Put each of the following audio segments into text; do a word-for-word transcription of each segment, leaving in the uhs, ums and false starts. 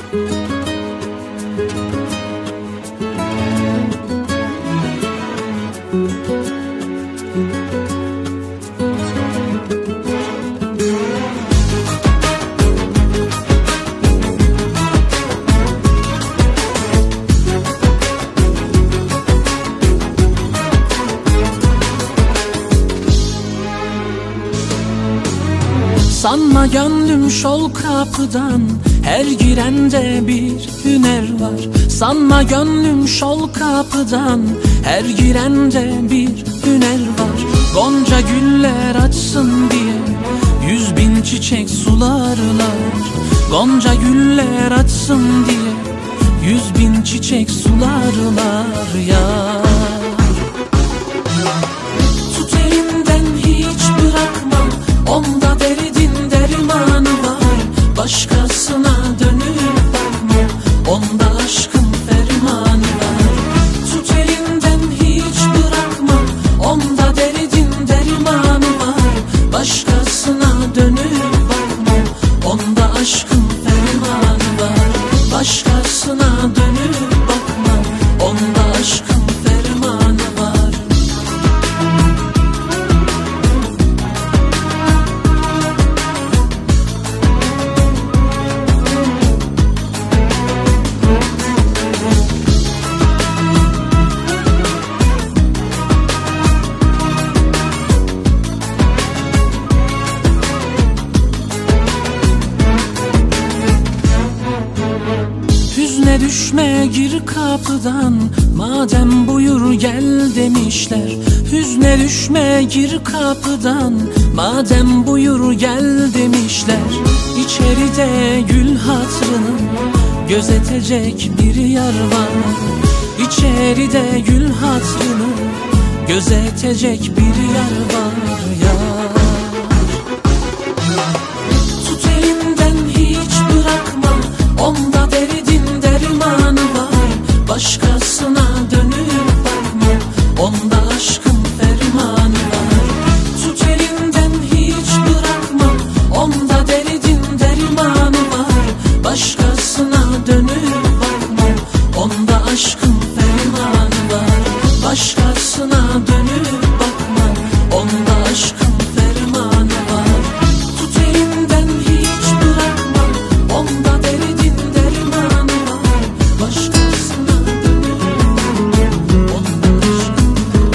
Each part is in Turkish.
Sanma gönlüm şol kapıdan, her girende bir hüner var. Sanma gönlüm şol kapıdan, her girende bir hüner var. Gonca güller açsın diye yüz bin çiçek sularlar. Gonca güller açsın diye yüz bin çiçek sularlar ya. Tut elimden hiç bırakma, onda derdin dermanı var. Başkasına dönüp bakma, onda aşkın fermanı var. Tut elinden hiç bırakma, onda derdin dermanı var. Başkasına dönüp bakma, onda aşkın fermanı var. Başkasına dönüp bakma, onda aşkın fermanı var. Hüzne düşme gir kapıdan, madem buyur gel demişler. Hüzne düşme gir kapıdan, madem buyur gel demişler. İçeride gül hatırını gözetecek bir yar var. İçeride gül hatırını gözetecek bir yer var ya. Tut elimden hiç bırakma, onda derdin dermanı var. Başkasına dönüp bakma, onda aşkın fermanı var. Tut elimden hiç bırakma, onda derdin dermanı var. Başkasına dönüp bakma, onda aşkın fermanı var. Başkasına dönüp bakma, onda aşkın fermanı var. Tut elimden hiç bırakma, onda derdin dermanı var. Başkasına dönüp bakma, onda aşkın.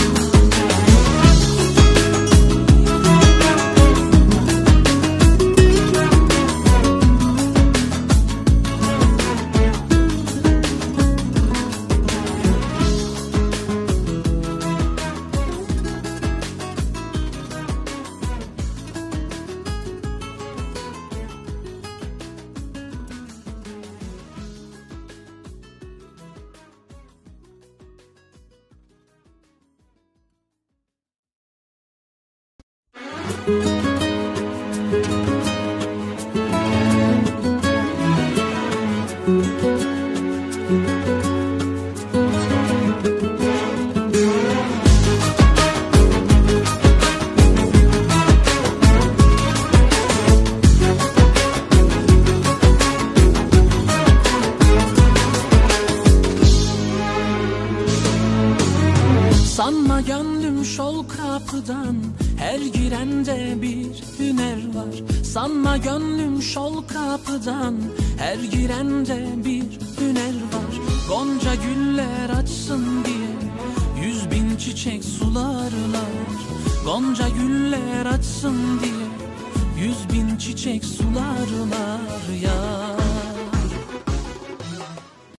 Sanma gönlüm şol kapıdan, her girende bir hüner var. Sanma gönlüm şol kapıdan, her girende bir hüner var. Gonca güller açsın diye yüz bin çiçek sularlar. Gonca güller açsın diye yüz bin çiçek sularlar ya.